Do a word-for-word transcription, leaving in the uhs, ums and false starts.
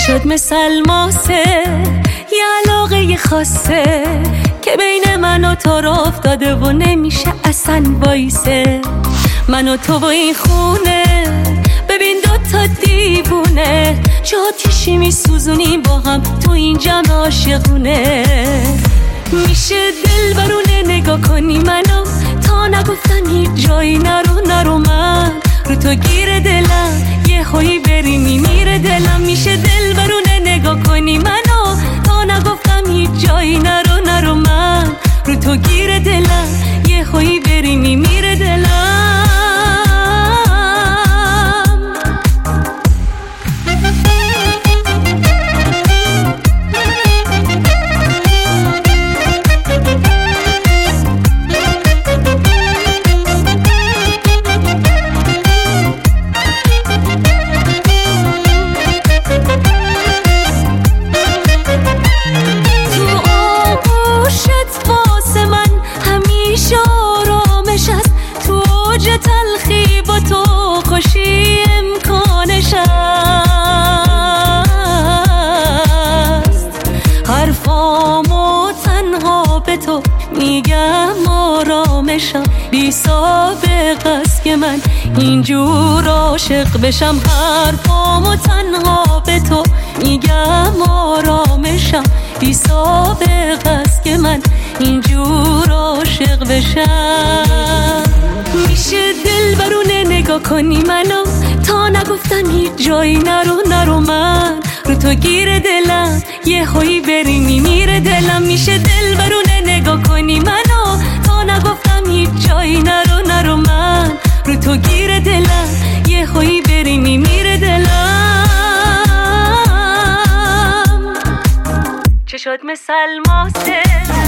شد مثل ماسه یه علاقه خاصه که بین من و تو را افتاده و نمیشه اصلا وایسه. من و تو و این خونه ببین دوتا دیوونه چه آتیشی میسوزونیم با هم تو این جمع عاشقونه. میشه دل برونه نگاه کنی منو تا نگفتم هیچ جایی نرو نرو من رو تو گیر دلم یه هایی بری میمیره دلم. میشه دل برونه نگاه کنی منو تا نگفتم هیچ جایی نرو نرو من رو تو گیر دلم یه هایی بری میمیره دلم. تلخی با تو خوشی امکانش است. حرفامو تنها به تو میگم آرامشم بی سابقه است که من اینجور عاشق بشم. حرفامو تنها به تو میگم آرامشم بی سابقه است که من اینجور عاشق بشم. میشه دل برونه نگاه کنی منو تا نگفتم هیچ جایی نرو نرو من رو تو گیر دلم یه هایی بری میمیره دلم. میشه دل برونه نگاه کنی منو تا نگفتم هیچ جایی نرو نرو من رو تو گیر دلم یه هایی بری میمیره دلم. چه شد مثل ماسه